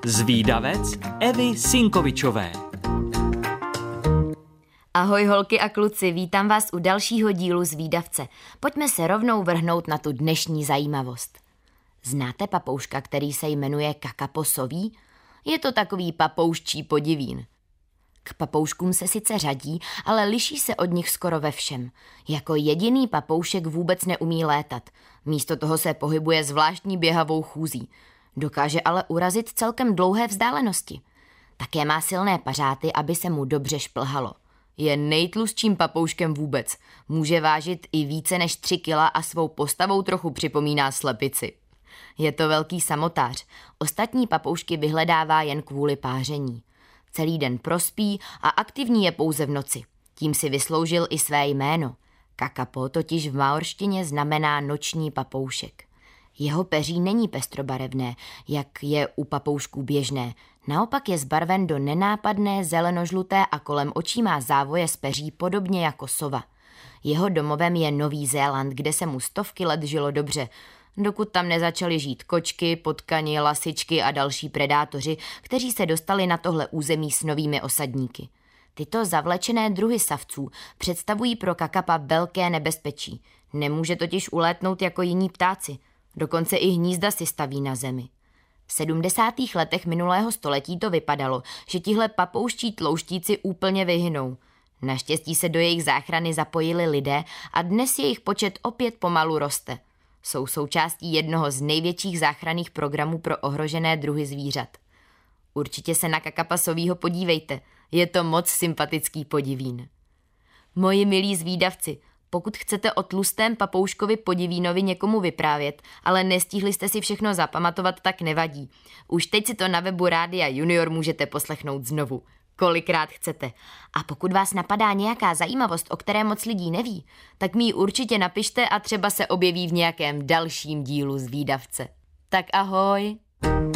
Zvídavec Evy Sinkovičové. Ahoj holky a kluci, vítám vás u dalšího dílu Zvídavce. Pojďme se rovnou vrhnout na tu dnešní zajímavost. Znáte papouška, který se jmenuje kakaposový? Je to takový papouščí podivín. K papouškům se sice řadí, ale liší se od nich skoro ve všem. Jako jediný papoušek vůbec neumí létat. Místo toho se pohybuje zvláštní běhavou chůzí. Dokáže ale urazit celkem dlouhé vzdálenosti. Také má silné pařáty, aby se mu dobře šplhalo. Je nejtlustším papouškem vůbec. Může vážit i více než 3 kila a svou postavou trochu připomíná slepici. Je to velký samotář. Ostatní papoušky vyhledává jen kvůli páření. Celý den prospí a aktivní je pouze v noci. Tím si vysloužil i své jméno. Kakapo totiž v maorštině znamená noční papoušek. Jeho peří není pestrobarevné, jak je u papoušků běžné. Naopak je zbarven do nenápadné zelenožluté a kolem očí má závoje z peří podobně jako sova. Jeho domovem je Nový Zéland, kde se mu stovky let žilo dobře, dokud tam nezačaly žít kočky, potkani, lasičky a další predátoři, kteří se dostali na tohle území s novými osadníky. Tyto zavlečené druhy savců představují pro kakapa velké nebezpečí. Nemůže totiž ulétnout jako jiní ptáci. Dokonce i hnízda si staví na zemi. V 70. letech minulého století to vypadalo, že tihle papouští tlouštíci úplně vyhynou. Naštěstí se do jejich záchrany zapojili lidé a dnes jejich počet opět pomalu roste. Jsou součástí jednoho z největších záchranných programů pro ohrožené druhy zvířat. Určitě se na kakapasovýho podívejte, je to moc sympatický podivín. Moji milí zvídavci, pokud chcete o tlustém papouškovi podivínovi někomu vyprávět, ale nestihli jste si všechno zapamatovat, tak nevadí. Už teď si to na webu Rádia Junior můžete poslechnout znovu, kolikrát chcete. A pokud vás napadá nějaká zajímavost, o které moc lidí neví, tak mi ji určitě napište a třeba se objeví v nějakém dalším dílu Zvídavce. Tak ahoj!